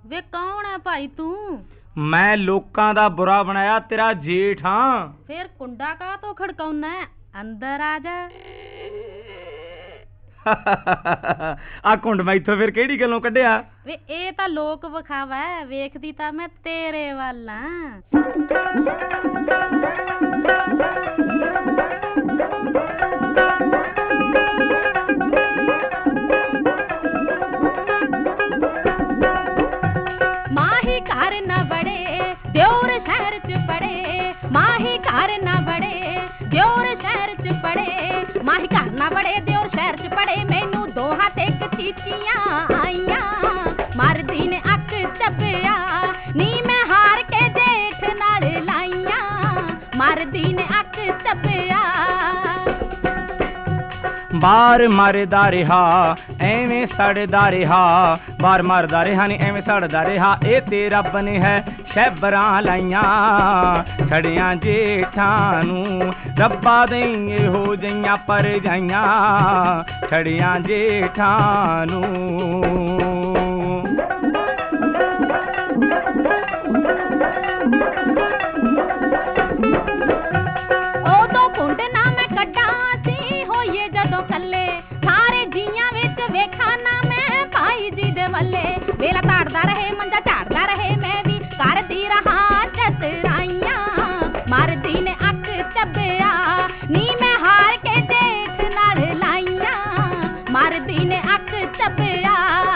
ਵੇ ਕੌਣ ਹੈ ਭਾਈ ਤੂੰ? मैं लोकां दा बुरा बनाया तेरा जेठ हाँ। फिर कुंडा का तो खड़काउना है, अंदर आ जा। आ कुंड मैं इथों फिर केड़ी गल्लों कढिया? वे ए तां लोक विखावा है, वेखदी तां मैं तेरे वल हां। माही घर न बड़े द्योर शहर च पड़े, माही घर न बड़े द्योर शहर च पड़े, माही घर न बड़े द्योर शहर च पड़े। मैनू दोहां ते कचीचियां आईयां, मरदी ने अक चपिया नी मैं हार के जेठ नाल लाईयां, मरदी ने अक चपिया। बार मरदा रहा एवें सड़दा रहा, बार मरदा रहा नी एवें सड़दा रहा। ए ते रब ने है शैबरां लाइयां, छड़ियां जेठां नू रब्बा देंगे हो जइयां पर जाइयां, छड़ियां जेठां नू। ओदो कुंड ना मैं कड्डां सी होइए जदों कल्ले, सारे जियां विच वेखां ना मैं भाई जी दे वल्ले। वेला ताड़दा रहे मंजा झाड़दा रहे, मैं भी करदी रहा चतराइयां, मरदी ने अक चबिया नी मैं हार के जेठ नाल लाइयां, मरदी ने अक चबिया।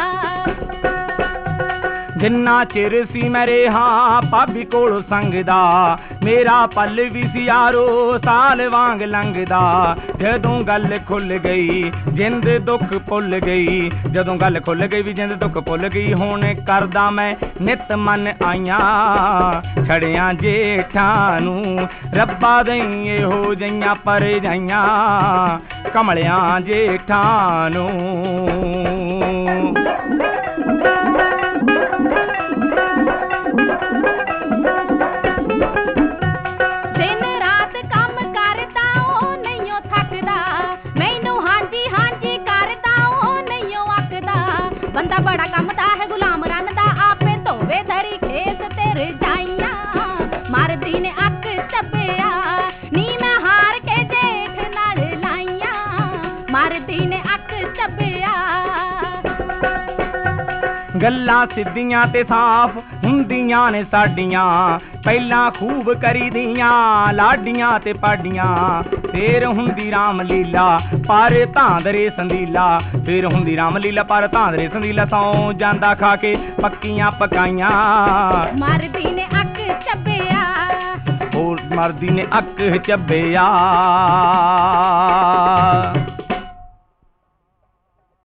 जिन्ना चिर सी मैं रेहा भाभी कोल संगदा, मेरा पल भी सी यारो साल वांग लंघदा। जदों गल खुल गई जिंद दुख भुल गई, जदों गल खुल गई भी जिंद दुख भुल गई। हुण करदा मैं नित मन आइयां, छड़ियां जेठां नू रब्बा देइए हो जइयां पर जाइयां, कमलियां जेठां नू। दिन रात काम करदा ओ नहियो थकदा, मैनू हांजी हांजी करदा ओ नहियो अकदा। बंदा बड़ा कमदा है गुलाम रनदा, आपे धोवे धरी खेस ते रजाइयां, मरदी ने अक चबिया नी मैं हार के जेठ नाल लाइयां, मरदी ने अक चबिया। गल्लां सिद्धियां ते साफ हुंदियां ने साडियां, ਪਹਿਲਾਂ खूब करीदियां लाडियां ते पाडियां। फिर हुंदी राम लीला पर धांदरे संदीला, फिर हुंदी राम लीला पर धांदरे संदीला। सौ जांदा खा के पक्कियां पकाइयां, मरदी ने अक चबिया, होर मरदी ने अक चबिया।